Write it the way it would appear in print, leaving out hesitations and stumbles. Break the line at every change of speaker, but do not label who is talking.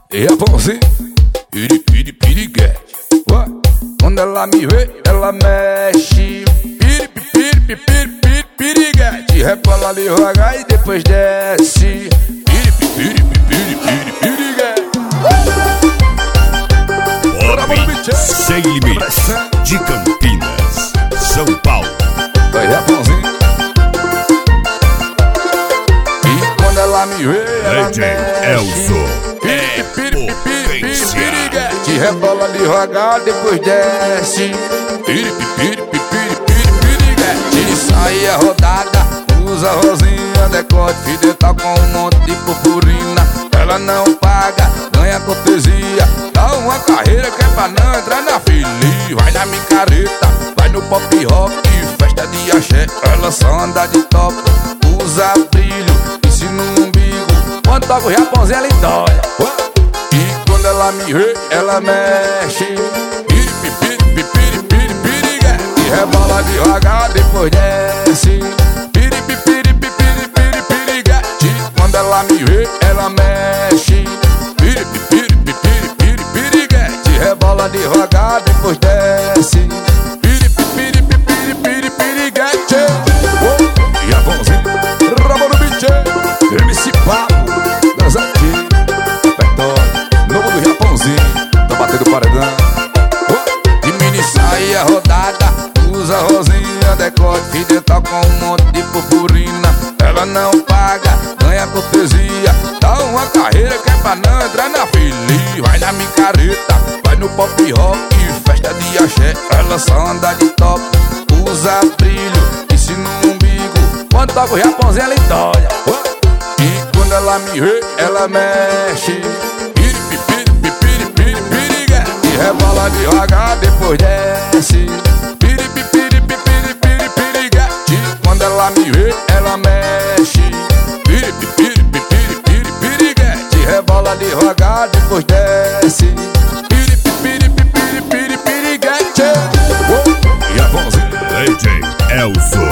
E a pãozinho, piriguete. Quando ela me vê, ela mexe. Piriguete. Rebola ali devagar e depois desce. Piriguete.
Bob Sem Limites, de Campinas, São Paulo.
Vai, Japãozinho. E quando ela me vê, ela
DJ
mexe.
Elzo.
Piriguete. Rebola devagar, depois desce. Piriguete. Sai a rodada, usa rosinha, decote, fidetal com um monte de purpurina. Ela não paga, ganha cortesia. Dá uma carreira que é pra não entrar na fila. Vai na micareta, vai no pop rock, festa de axé. Ela só anda de top, usa brilho, e se no umbigo. Quando toca o Japãozinho ela endoia. E quando ela me vê, ela mexe. Piriguete. Rebola devagar, depois desce. Piriguete. Quando ela me vê, ela mexe. Piriguete. Rebola devagar, depois desce. Piriguete. E a pãozinho, rabo no bicho. MC Pablo, dança aqui. Repertório, novo do Japãozinho. Tá batendo paredão. De mini saia rodada, usa rosinha, decote, fidetal com um monte de purpurina. Ela não paga, ganha cortesia. Dá uma carreira que é pra não entrar na fila. Vai na micareta, vai no pop rock, festa de axé. Ela só anda de top, usa brilho, e se no umbigo. Quando toca o Japãozinho ela endoia. E quando ela me vê, ela mexe. Piriguete. Rebola devagar, depois desce. Quando ela me vê, ela mexe. Piriguete. Rebola devagar, depois desce. Piriguete.
DJ Elzo.